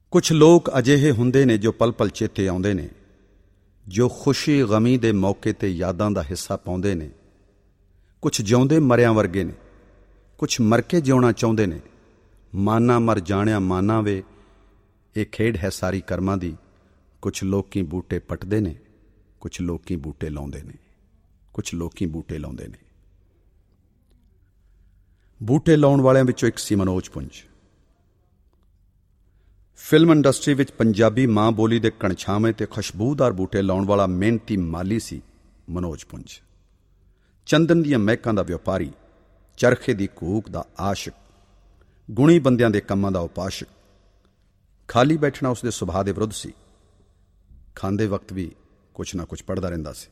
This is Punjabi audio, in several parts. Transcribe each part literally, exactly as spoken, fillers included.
ਕੁਛ ਲੋਕ ਅਜਿਹੇ ਹੁੰਦੇ ਨੇ ਜੋ ਪਲ ਪਲ ਚੇਤੇ ਆਉਂਦੇ ਨੇ, ਜੋ ਖੁਸ਼ੀ ਗਮੀ ਦੇ ਮੌਕੇ 'ਤੇ ਯਾਦਾਂ ਦਾ ਹਿੱਸਾ ਪਾਉਂਦੇ ਨੇ। ਕੁਛ ਜਿਉਂਦੇ ਮਰਿਆਂ ਵਰਗੇ ਨੇ, ਕੁਛ ਮਰ ਕੇ ਜਿਉਣਾ ਚਾਹੁੰਦੇ ਨੇ। ਮਾਨਾ ਮਰ ਜਾਣਿਆ ਮਾਨਾ ਵੇ, ਇਹ ਖੇਡ ਹੈ ਸਾਰੀ ਕਰਮਾਂ ਦੀ। ਕੁਛ ਲੋਕੀ ਬੂਟੇ ਪੱਟਦੇ ਨੇ, ਕੁਛ ਲੋਕੀ ਬੂਟੇ ਲਾਉਂਦੇ ਨੇ, ਕੁਛ ਲੋਕੀ ਬੂਟੇ ਲਾਉਂਦੇ ਨੇ। ਬੂਟੇ ਲਾਉਣ ਵਾਲਿਆਂ ਵਿੱਚੋਂ ਇੱਕ ਸੀ ਮਨੋਜ ਪੁੰਜ। ਫਿਲਮ ਇੰਡਸਟਰੀ ਵਿੱਚ ਪੰਜਾਬੀ ਮਾਂ ਬੋਲੀ ਦੇ ਕਣਛਾਵੇਂ ਅਤੇ ਖੁਸ਼ਬੂਦਾਰ ਬੂਟੇ ਲਾਉਣ ਵਾਲਾ ਮਿਹਨਤੀ ਮਾਲੀ ਸੀ ਮਨੋਜ ਪੁੰਜ। ਚੰਦਨ ਦੀਆਂ ਮਹਿਕਾਂ ਦਾ ਵਪਾਰੀ, ਚਰਖੇ ਦੀ ਕੂਕ ਦਾ ਆਸ਼ਿਕ, ਗੁਣੀ ਬੰਦਿਆਂ ਦੇ ਕੰਮਾਂ ਦਾ ਉਪਾਸ਼ਕ। ਖਾਲੀ ਬੈਠਣਾ ਉਸਦੇ ਸੁਭਾਅ ਦੇ ਵਿਰੁੱਧ ਸੀ। ਖਾਂਦੇ ਵਕਤ ਵੀ ਕੁਛ ਨਾ ਕੁਛ ਪੜ੍ਹਦਾ ਰਹਿੰਦਾ ਸੀ।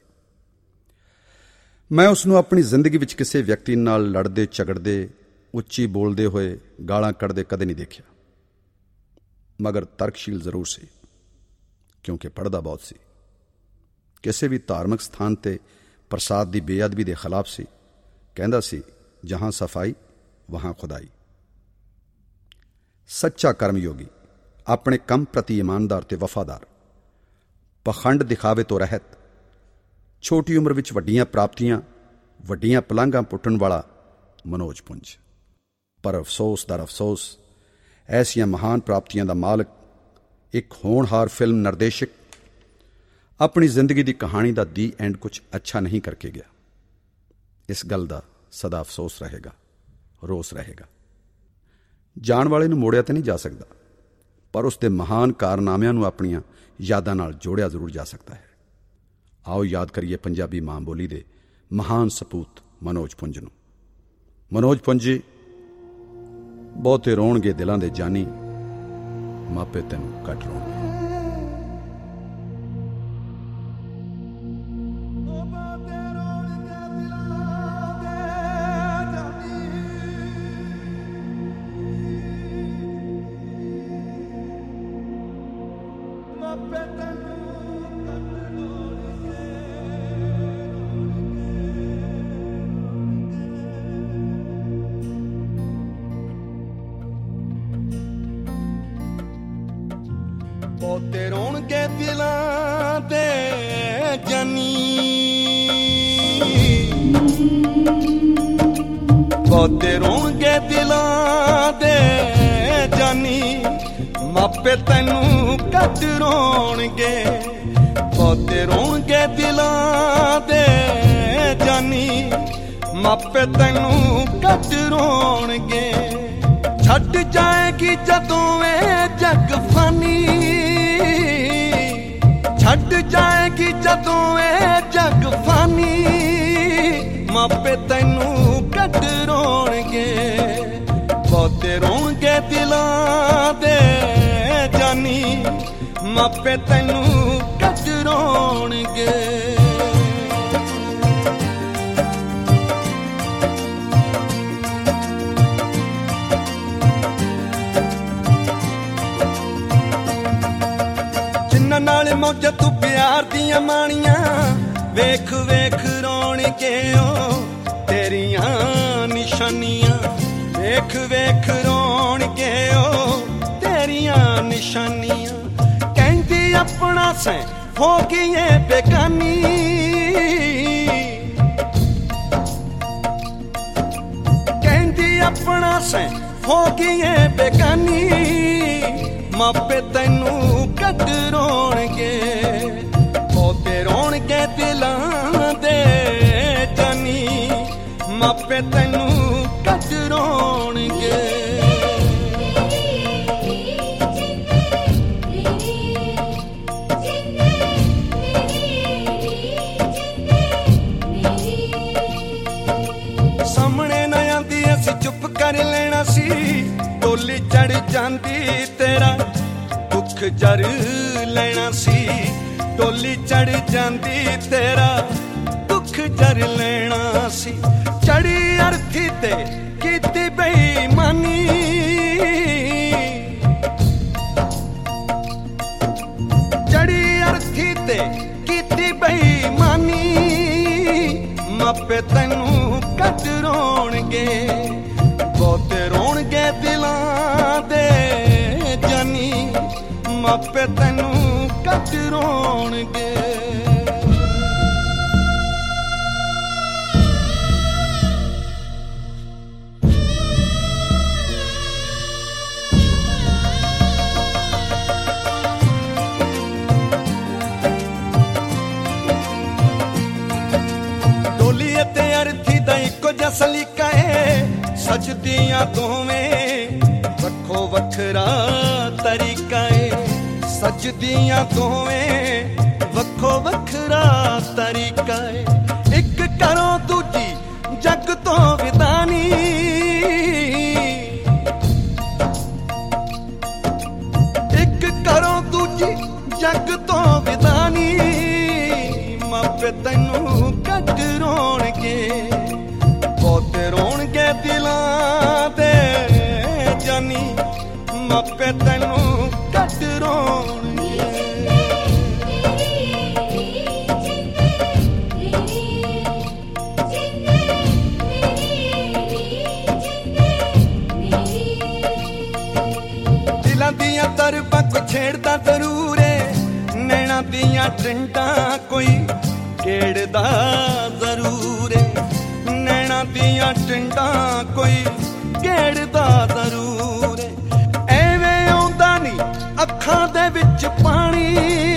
ਮੈਂ ਉਸ ਨੂੰ ਆਪਣੀ ਜ਼ਿੰਦਗੀ ਵਿੱਚ ਕਿਸੇ ਵਿਅਕਤੀ ਨਾਲ ਲੜਦੇ ਝਗੜਦੇ, ਉੱਚੀ ਬੋਲਦੇ ਹੋਏ, ਗਾਲਾਂ ਕੱਢਦੇ ਕਦੇ ਨਹੀਂ ਦੇਖਿਆ। ਮਗਰ ਤਰਕਸ਼ੀਲ ਜ਼ਰੂਰ ਸੀ, ਕਿਉਂਕਿ ਪੜ੍ਹਦਾ ਬਹੁਤ ਸੀ। ਕਿਸੇ ਵੀ ਧਾਰਮਿਕ ਸਥਾਨ 'ਤੇ ਪ੍ਰਸਾਦ ਦੀ ਬੇਅਦਬੀ ਦੇ ਖਿਲਾਫ ਸੀ। ਕਹਿੰਦਾ ਸੀ, ਜਹਾਂ ਸਫਾਈ ਵਹਾਂ ਖੁਦਾਈ। ਸੱਚਾ ਕਰਮਯੋਗੀ, ਆਪਣੇ ਕੰਮ ਪ੍ਰਤੀ ਇਮਾਨਦਾਰ ਤੇ ਵਫਾਦਾਰ, ਪਖੰਡ ਦਿਖਾਵੇ ਤੋਂ ਰਹਿਤ, ਛੋਟੀ ਉਮਰ ਵਿੱਚ ਵੱਡੀਆਂ ਪ੍ਰਾਪਤੀਆਂ, ਵੱਡੀਆਂ ਪਲਾਂਘਾਂ ਪੁੱਟਣ ਵਾਲਾ ਮਨੋਜ ਪੁੰਜ। ਪਰ ਅਫਸੋਸ ਦਰ ਅਫਸੋਸ, ਐਸੀਆਂ ਮਹਾਨ ਪ੍ਰਾਪਤੀਆਂ ਦਾ ਮਾਲਕ, ਇੱਕ ਹੋਣਹਾਰ ਫਿਲਮ ਨਿਰਦੇਸ਼ਕ, ਆਪਣੀ ਜ਼ਿੰਦਗੀ ਦੀ ਕਹਾਣੀ ਦਾ ਦੀ ਐਂਡ ਕੁਛ ਅੱਛਾ ਨਹੀਂ ਕਰਕੇ ਗਿਆ। ਇਸ ਗੱਲ ਦਾ ਸਦਾ ਅਫਸੋਸ ਰਹੇਗਾ, ਰੋਸ ਰਹੇਗਾ। ਜਾਣ ਵਾਲੇ ਨੂੰ ਮੋੜਿਆ ਤਾਂ ਨਹੀਂ ਜਾ ਸਕਦਾ, ਪਰ ਉਸ ਦੇ ਮਹਾਨ ਕਾਰਨਾਮਿਆਂ ਨੂੰ ਆਪਣੀਆਂ ਯਾਦਾਂ ਨਾਲ ਜੋੜਿਆ ਜ਼ਰੂਰ ਜਾ ਸਕਦਾ ਹੈ। ਆਓ ਯਾਦ ਕਰੀਏ ਪੰਜਾਬੀ ਮਾਂ ਬੋਲੀ ਦੇ ਮਹਾਨ ਸਪੂਤ ਮਨੋਜ ਪੁੰਜ ਨੂੰ। ਮਨੋਜ ਪੁੰਜ ਜੀ, ਬਹੁਤੇ ਰੋਣਗੇ ਦਿਲਾਂ ਦੇ ਜਾਨੀ, ਮਾਪੇ ਤੈਨੂੰ ਘੱਟ ਰੋਣਗੇ। ਬਹੁਤੇ ਰੋਣਗੇ ਦਿਲਾਂ ਦੇ ਜਾਨੀ, ਬਹੁਤੇ ਰੋਣਗੇ ਦਿਲਾਂ ਦੇ ਜਾਨੀ, ਮਾਪੇ ਤੈਨੂੰ ਘੱਟ ਰੋਣਗੇ। ਬਹੁਤੇ ਰੋਣਗੇ ਦਿਲਾਂ ਦੇ ਜਾਨੀ, ਮਾਪੇ ਤੈਨੂੰ ਘੱਟ ਰੋਣਗੇ। ਛੱਡ ਜਾਏਗੀ ਜਦੋਂ ਇਹ ਜੱਗ ਫਾਨੀ, ਛੱਡ ਜਾਏਗੀ ਜਦੋਂ ਇਹ ਜੱਗ ਫਾਨੀ, ਮਾਪੇ ਤੈਨੂੰ ਘੱਟ ਰੋਣਗੇ। ਬਹੁਤੇ ਰੋਣਗੇ ਦਿਲਾਂ ਦੇ ਜਾਨੀ, ਮਾਪੇ ਤੈਨੂੰ ਘੱਟ ਰੋਣਗੇ। ਨਾਲ ਮੌਜਾਂ ਤੂੰ ਪਿਆਰ ਦੀਆਂ ਮਾਣੀਆਂ, ਵੇਖ ਵੇਖ ਰੋਣਗੇ ਓ ਤੇਰੀਆਂ ਨਿਸ਼ਾਨੀਆਂ। ਵੇਖ ਵੇਖ ਰੋਣਗੇ ਓ ਤੇਰੀਆਂ ਨਿਸ਼ਾਨੀਆਂ। ਕਹਿੰਦੀ ਆਪਣਾ ਸੈਂ ਹੋ ਗਈ ਏ ਬੇਗਾਨੀ, ਕਹਿੰਦੀ ਆਪਣਾ ਸੈਂ ਹੋ ਗਈ ਏ ਬੇਗਾਨੀ, ਮਾਪੇ ਤੈਨੂੰ ਘੱਟ ਰੋਣਗੇ। ਬਹੁਤੇ ਰੋਣਗੇ ਦਿਲਾਂ ਦੇ ਜਾਨੀ, ਮਾਪੇ ਤੈਨੂੰ ਘੱਟ ਰੋਣਗੇ। ਸਾਹਮਣੇ ਨਾ ਆਂਦੀ ਅਸੀਂ ਚੁੱਪ ਕਰ ਲੈਣਾ ਸੀ, ਟੋਲੀ ਚੜ ਜਾਂਦੀ ਤੇਰਾ ਦੁੱਖ ਜਰ ਲੈਣਾ ਸੀ। ਟੋਲੀ ਚੜ ਜਾਂਦੀ ਤੇਰਾ ਦੁੱਖ ਜਰ ਲੈਣਾ ਸੀ। ਚੜੀ ਅਰਥੀ ਤੇ ਕੀਤੀ ਬੇਈਮਾਨੀ, ਚੜੀ ਅਰਥੀ ਤੇ ਕੀਤੀ ਬੇਈਮਾਨੀ, ਮਾਪੇ ਤੈਨੂੰ ਘੱਟ ਰੋਣਗੇ। ਬਹੁਤੇ ਰੋਣਗੇ ਦਿਲਾਂ ਦੇ ਜਾਨੀ, ਮਾਪੇ ਤੈਨੂੰ ਕੱਟ ਰੋਣਗੇ। ਡੋਲੀ ਅਤੇ ਅਰਥੀ ਦਾ ਇੱਕੋ ਜਿਹਾ ਸਲੀਕਾ ਏ, ਸਜਦੀਆਂ ਦੋਵੇਂ ਵੱਖੋ ਵੱਖਰਾ ਤਰੀਕਾ ਏ। ਸਜਦੀਆਂ ਦੋਵੇਂ ਵੱਖੋ ਵੱਖਰਾ ਤਰੀਕਾ ਏ। ਇੱਕ ਘਰੋਂ ਦੂਜੀ ਜੱਗ ਤੋਂ ਵਿਦਾਨੀ, ਇੱਕ ਘਰੋਂ ਦੂਜੀ ਜੱਗ ਤੋਂ ਵਿਦਾਨੀ। ਮਾਪੇ ਤੈਨੂੰ ਕੱਟ ਰੋਣਗੇ, ਬਹੁਤੇ ਰੋਣਗੇ ਦਿਲਾਂ ਦੇ ਜਾਨੀ। ਮਾਪੇ ਤੈਨੂੰ ਕੱਟ ਰੋਣਗੇ। ਦਿਲਾਂ ਦੀਆਂ ਤਰਬਾਂ ਕੋਈ ਛੇੜਦਾ ਜ਼ਰੂਰ ਏ, ਨੈਣਾ ਦੀਆਂ ਟਿੰਡਾਂ ਕੋਈ ਖੇੜਦਾ ਜ਼ਰੂਰ ਏ। ਨੈਣਾ ਦੀਆਂ ਟਿੰਡਾਂ ਕੋਈ ਖੇੜਦਾ ਜ਼ਰੂਰ ਏ। ਐਵੇਂ ਆਉਂਦਾ ਨੀ ਅੱਖਾਂ ਦੇ ਵਿੱਚ ਪਾਣੀ,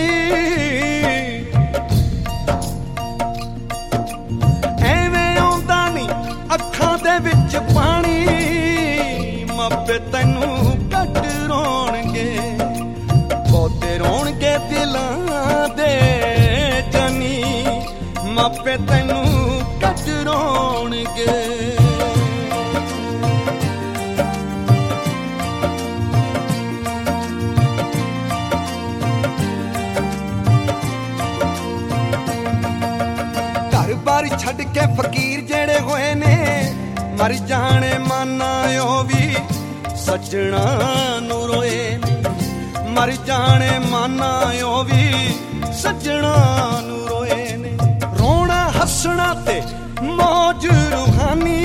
ਐਵੇਂ ਆਉਂਦਾ ਨੀ ਅੱਖਾਂ ਦੇ ਵਿੱਚ ਪਾਣੀ। ਮਾਪੇ ਤੈਨੂੰ ਕੱਟ ਰੋਣਗੇ, ਬਹੁਤੇ ਰੋਣਗੇ ਦਿਲਾਂ ਦੇ ਜਾਨੀ। ਮਾਪੇ ਤੈਨੂੰ ਕੱਟ ਰੋਣਗੇ। ਘਰ ਬਾਰ ਛੱਡ ਕੇ ਫਕੀਰ ਜਿਹੜੇ ਹੋਏ ਨੇ, ਮਰ ਜਾਣੇ ਮਾਨਾ ਉਹ ਵੀ ਸੱਜਣਾ ਨੂੰ ਰੋਏ ਨੇ। ਮਰ ਜਾਣੇ ਮਾਨਾ ਉਹ ਵੀ ਸੱਜਣਾ ਨੂੰ ਰੋਏ ਨੇ। ਰੋਣਾ ਹੱਸਣਾ ਤੇ ਮੌਜ ਰੂਹਾਨੀ,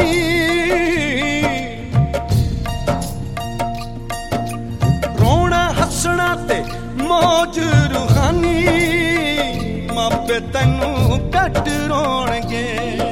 ਰੋਣਾ ਹੱਸਣਾ ਤੇ ਮੌਜ ਰੂਹਾਨੀ। ਮਾਪੇ ਤੈਨੂੰ ਕੱਟ ਰੋਣਗੇ।